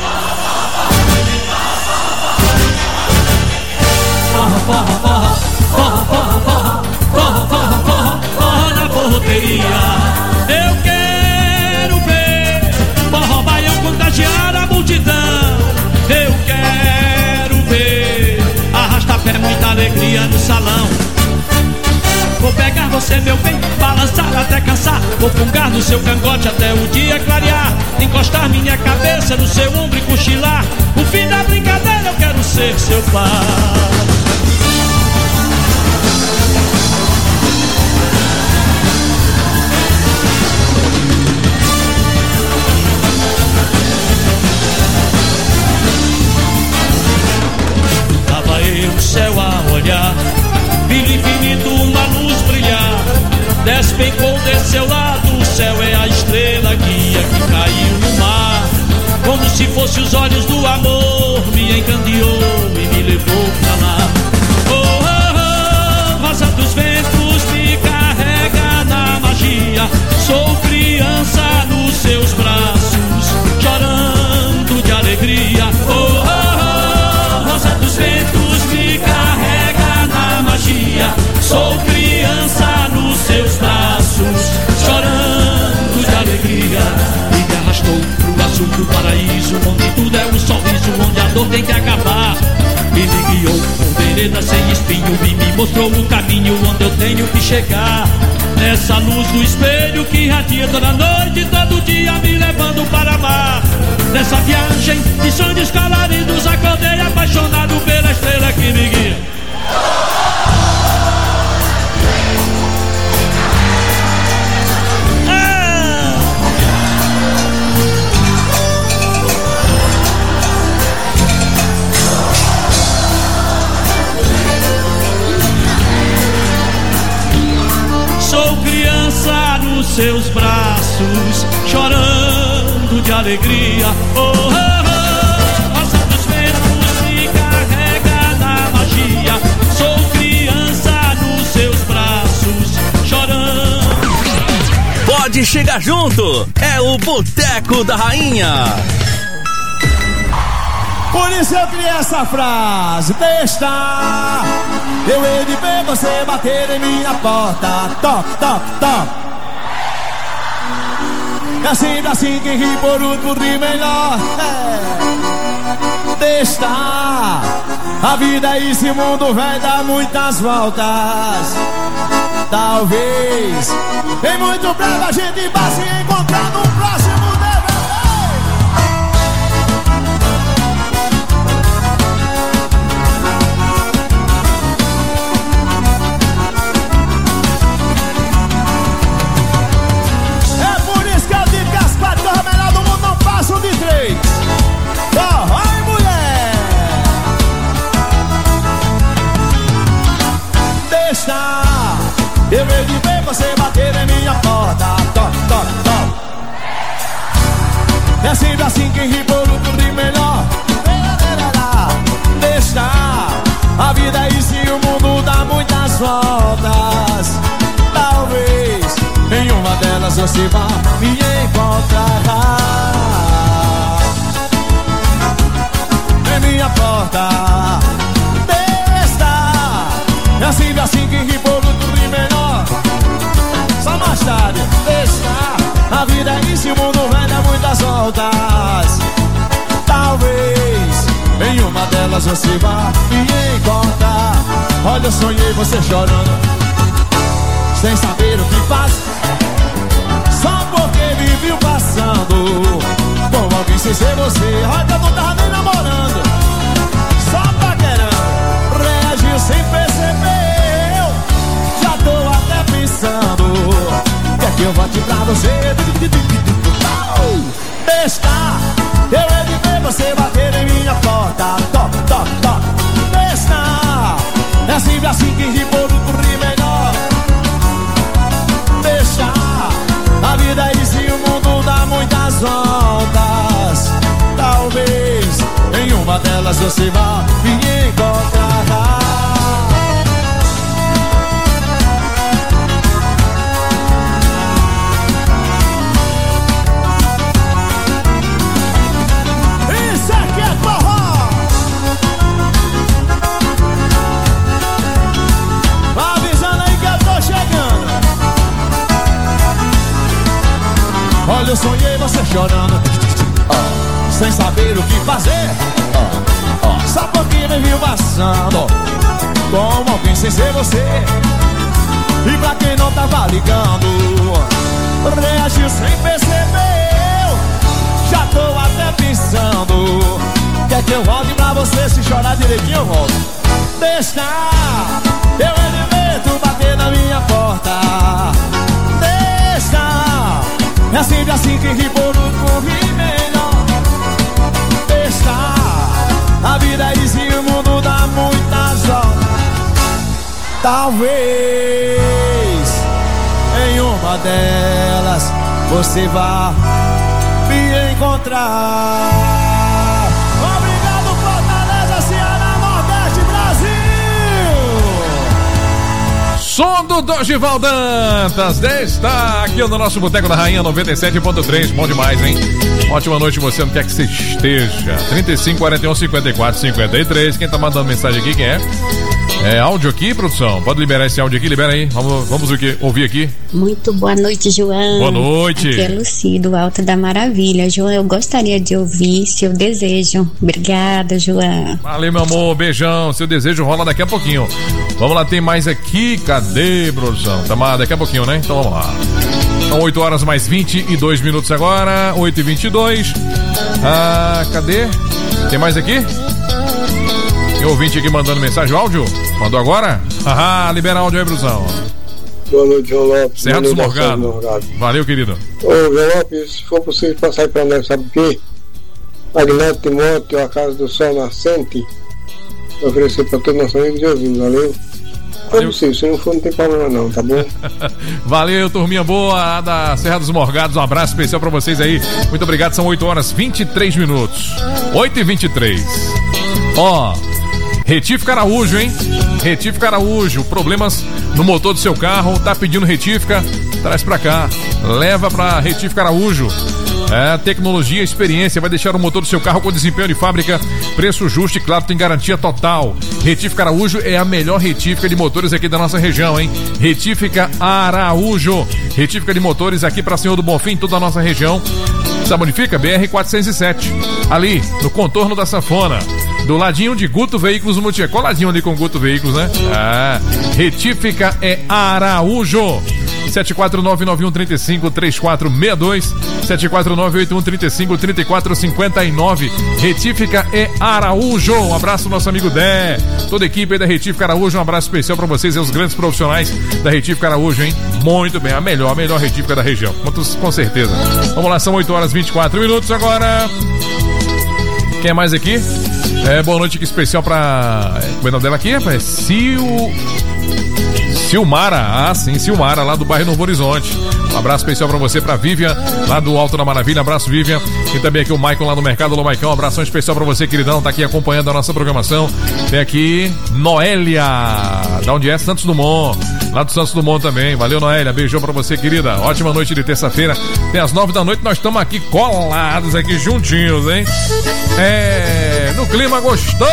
Forró, forró, forró, forró, forró, forró, forró, forró, forró, forró na borroteria. Eu quero ver forró baião contagiar a multidão. Eu quero ver arrasta-pé, muita alegria no salão. Vou pegar você, meu bem, balançar até cansar. Vou fungar no seu cangote até o dia clarear. Encostar minha cabeça no seu ombro e cochilar. O fim da brincadeira eu quero ser seu pai. O céu a olhar, vi no infinito uma luz brilhar. Despencou desse seu lado, o céu é a estrela guia que caiu no mar. Como se fosse os olhos do amor, me encandeou e me levou pra lá. Oh, oh, oh, rosa dos ventos me carrega na magia. Sou criança nos seus braços, chorando de alegria. Oh, oh, oh, rosa dos ventos me carrega na magia. Sou criança nos seus braços, chorando de alegria. E me arrastou pro azul do paraíso, onde tudo é um sorriso, onde a dor tem que acabar. E me guiou com vereda sem espinho e me mostrou o caminho onde eu tenho que chegar. Nessa luz do espelho que irradia toda noite, todo dia me levando para amar. Nessa viagem de sonhos coloridos, acordei apaixonado pela estrela que me guia. Sou criança nos seus braços, chorando de alegria. Oh, oh, oh, rosa dos ventos me carrega na magia. Sou criança nos seus braços, chorando. Pode chegar junto, é o Boteco da Rainha. Por isso eu criei essa frase, deixa eu hei de ver você bater em minha porta. Toc, toc, toc. É sempre assim, quem ri por último ri melhor. É. Deixa, a vida e esse mundo vai dar muitas voltas. Talvez em muito breve a gente vá se encontrar no próximo D V D. Eu hei de ver você bater em minha porta. Toc, toc, toc. É sempre assim, quem ri por outro ri melhor. Deixa, a vida e se o mundo dá muitas voltas. Talvez em uma delas você vá me encontrar. Em minha porta. É sempre assim, quem ri por outro ri melhor. Só mais tarde, deixa, a vida é isso e o mundo vai dar muitas voltas. Talvez em uma delas você vá me encontrar. Olha, eu sonhei você chorando, sem saber o que faz, só porque me viu passando com alguém sem ser você. Olha, eu não tava nem namorando, só paquerando, reagiu sem perceber. Já tô até pensando, quer que eu volte pra você? Deixa, eu hei de ver você bater em minha porta. Toc, toc, toc. Deixa, é sempre assim, que ri por outro ri melhor. Deixa, a vida é isso e o mundo dá muitas voltas. Talvez em uma delas você vá me encontrar. Olha, eu sonhei você chorando, oh, sem saber o que fazer, oh, oh, só porque me viu passando com alguém sem ser você. E pra quem não tava ligando, reagiu sem perceber. Já tô até pensando, quer que eu volte pra você? Se chorar direitinho eu volto. Deixa eu elemento bater na minha porta. Deixa, é sempre assim que ri por um corre melhor. Deixa, a vida é isso e o mundo dá muitas voltas. Talvez em uma delas você vá me encontrar. Obrigado, Fortaleza, Ceará, Nordeste, Brasil. Som do Dorival Dantas, destaque no nosso Boteco da Rainha noventa e sete ponto três. Bom demais, hein? Ótima noite você, onde quer que você esteja. trinta e cinco, quarenta e um, cinquenta e quatro, cinquenta e três. Quem tá mandando mensagem aqui, quem é? É áudio aqui, produção? Pode liberar esse áudio aqui, libera aí. Vamos, vamos o quê? Ouvir aqui. Muito boa noite, João. Boa noite. Aqui é Luci, do Alto da Maravilha. João, eu gostaria de ouvir Seu Desejo. Obrigada, João. Valeu, meu amor. Beijão. Seu desejo rola daqui a pouquinho. Vamos lá, tem mais aqui. Cadê, produção? Tá mais daqui a pouquinho, né? Então vamos lá. São oito horas mais vinte e dois minutos agora. oito e vinte e dois. Ah, cadê? Tem mais aqui? Tem ouvinte aqui mandando mensagem, áudio? Mandou agora? Haha, libera áudio aí, Brusão. Boa noite, João Lopes. Serra dos Morgado. Valeu, querido. Ô, João Lopes, se for possível passar aí pra nós, sabe o quê? Agnaldo Timóteo, A Casa do Sol Nascente. Vou oferecer pra todos nossos amigos e ouvintes, valeu? Se for possível, se não for, não tem problema não, tá bom? Valeu, turminha boa da Serra dos Morgados, um abraço especial pra vocês aí. Muito obrigado, são oito horas e vinte e três minutos. oito e vinte e três. Ó, Retífica Araújo, hein? Retífica Araújo, problemas no motor do seu carro, tá pedindo retífica? Traz pra cá, leva pra Retífica Araújo. É, tecnologia, experiência, vai deixar o motor do seu carro com desempenho de fábrica, preço justo e claro, tem garantia total. Retífica Araújo é a melhor retífica de motores aqui da nossa região, hein? Retífica Araújo, retífica de motores aqui pra Senhor do Bonfim, toda a nossa região. Sabonifica B R quatrocentos e sete, ali no contorno da Sanfona, do ladinho de Guto Veículos Multier, coladinho ali com Guto Veículos, né? Ah, retífica é Araújo. sete quatro nove nove um três cinco três quatro seis dois, sete quatro nove oito um três cinco três quatro cinco nove. Retífica é Araújo. Um abraço ao nosso amigo Dé, toda a equipe aí da Retífica Araújo. Um abraço especial pra vocês e os grandes profissionais da Retífica Araújo, hein? Muito bem, a melhor, a melhor retífica da região, com certeza. Vamos lá, são oito horas e vinte e quatro minutos agora. Quem é mais aqui? É, boa noite aqui especial pra... Como é o nome dela aqui? É Sil... Silmara, ah sim, Silmara, lá do bairro Novo Horizonte. Um abraço especial pra você, pra Vivian, lá do Alto da Maravilha. Abraço, Vivian. E também aqui o Maicon lá no Mercado. Alô, Maicon, um abração especial pra você, queridão. Tá aqui acompanhando a nossa programação. Tem aqui Noélia, da onde é? Santos Dumont. Lá do Santos Dumont também. Valeu, Noélia. Beijão pra você, querida. Ótima noite de terça-feira. Tem às nove da noite, nós estamos aqui colados, aqui juntinhos, hein? É, no clima gostoso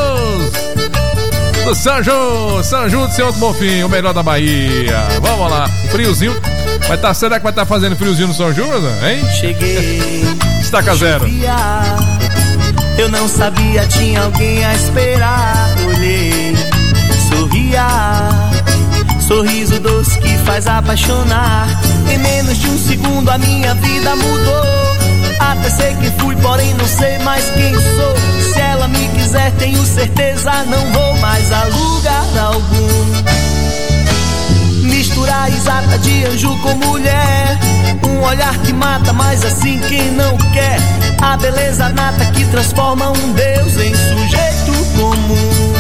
do São João, São João do Senhor do Bonfim, o melhor da Bahia. Vamos lá, friozinho. Vai tá, será que vai estar tá fazendo friozinho no São João, hein? Cheguei. Estaca zero. Eu não sabia, tinha alguém a esperar. Olhei, sorria. Sorriso doce que faz apaixonar. Em menos de um segundo a minha vida mudou. Até sei quem fui, porém não sei mais quem sou. Se ela me quiser, tenho certeza, não vou mais a lugar algum. Misturar risada de anjo com mulher, um olhar que mata, mas assim quem não quer. A beleza nata que transforma um Deus em sujeito comum.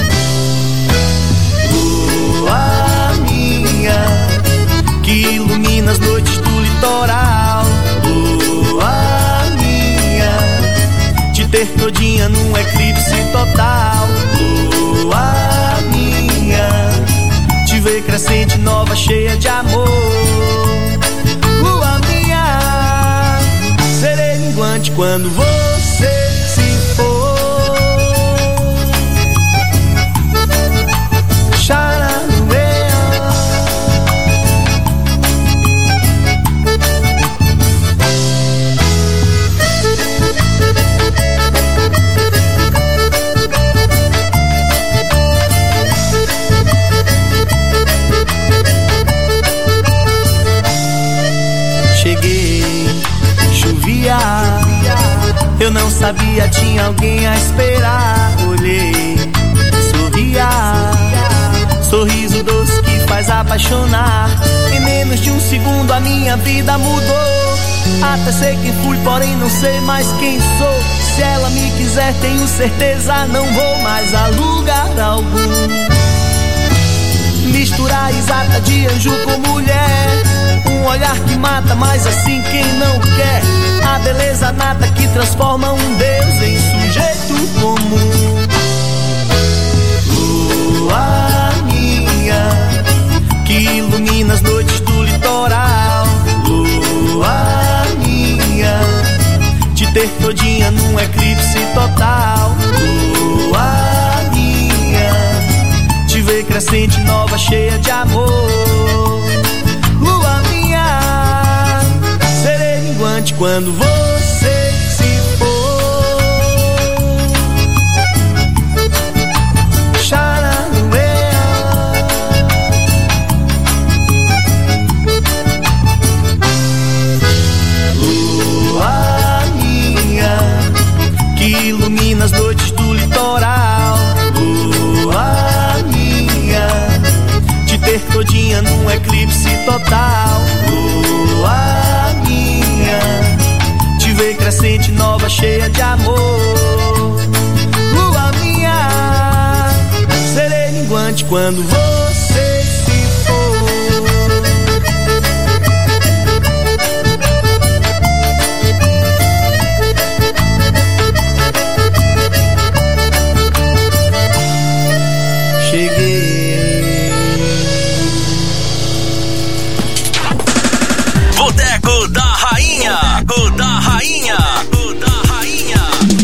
Lua minha, que ilumina as noites do litoral. Lua minha, te ter todinha num eclipse total. Lua minha, te ver crescente, nova, cheia de amor. Lua minha, serei minguante quando você se for. não sabia, tinha alguém a esperar. Olhei, sorria, sorriso doce que faz apaixonar. Em menos de um segundo a minha vida mudou. Até sei quem fui, porém não sei mais quem sou. Se ela me quiser, tenho certeza, não vou mais a lugar algum. Misturar exata de anjo com mulher, um olhar que mata, mas assim quem não quer. A beleza nata que transforma um Deus em sujeito comum. Lua minha, que ilumina as noites do litoral. Lua minha, te ter todinha num eclipse total. Lua minha, te ver crescente, nova, cheia de amor. Lua minha, serei minguante quando você se for. Xaranuea. Lua minha, que ilumina as noites do litoral. Lua minha, te ter todinha num eclipse total. Lua minha, te ver crescente, nova, cheia de amor. Lua minha, serei minguante quando você se for. Boteco da Rainha, Boteco da Rainha, Boteco da Rainha.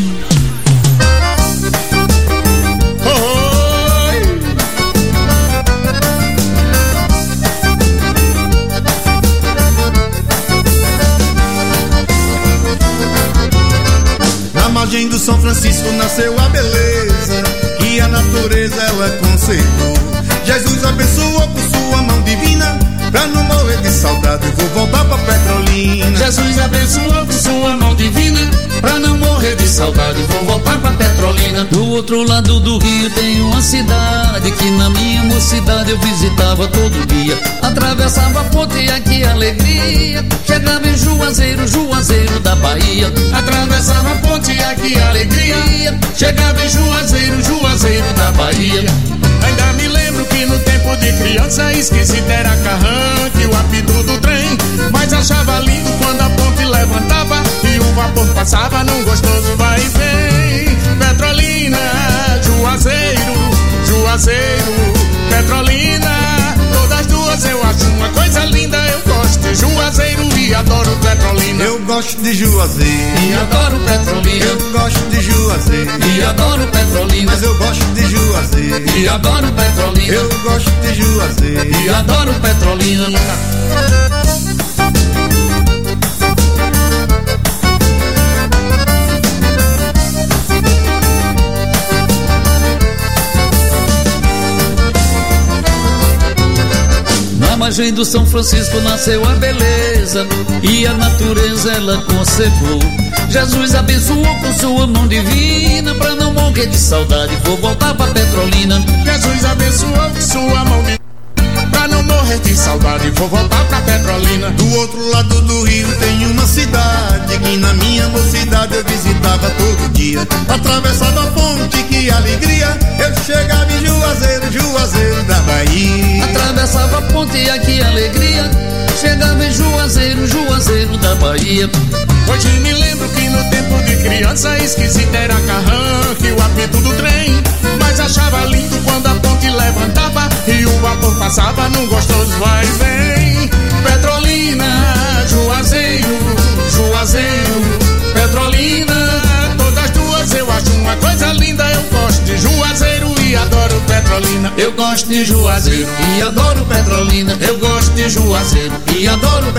Na margem do São Francisco nasceu a beleza que a natureza ela concebeu. Jesus abençoou por sua mão divina, pra não morrer de saudade vou voltar pra Petrolina. Jesus abençoou por sua mão divina, pra não morrer de saudade vou voltar pra Petrolina. Do outro lado do rio tem uma cidade que na minha mocidade eu visitava todo dia. Atravessava a ponte e aqui alegria, chegava em Juazeiro, Juazeiro da Bahia. Atravessava a ponte e aqui alegria, chegava em Juazeiro, Juazeiro da Bahia. Ainda me lembro que no tempo de criança esquisito era carranque, o apito do trem, mas achava lindo quando a ponte levantava e o vapor passava num gostoso vai e vem. Petrolina, Juazeiro, Juazeiro, Petrolina, todas duas eu acho uma coisa linda. Eu gosto de Juazeiro e adoro Petrolina. Eu gosto de Juazeiro e adoro Petrolina. Eu gosto de Juazeiro e adoro Petrolina. Mas eu gosto de Juazeiro e adoro Petrolina. Eu gosto de Juazeiro e adoro Petrolina. Na margem do São Francisco nasceu a beleza e a natureza ela concebeu. Jesus abençoou com sua mão divina, pra não morrer de saudade vou voltar pra Petrolina. Jesus abençoou com sua mão divina, pra não morrer de saudade vou voltar pra Petrolina. Do outro lado do rio tem uma cidade que na minha mocidade eu visitava todo dia. Atravessava a ponte, que alegria, eu chegava em Juazeiro, Juazeiro da Bahia. Atravessava a ponte e aqui alegria, chegava em Juazeiro, Juazeiro da Bahia. Hoje me lembro que no tempo de criança esquisito era carranque, o apito do trem, mas achava lindo quando a ponte levantava e o vapor passava num gostoso vai e vem. Petrolina, Juazeiro, Juazeiro, Petrolina, todas duas eu acho uma coisa linda. Eu gosto de Juazeiro e adoro Petrolina. Eu gosto de Juazeiro e adoro Petrolina. Eu gosto de Juazeiro e adoro Petrolina.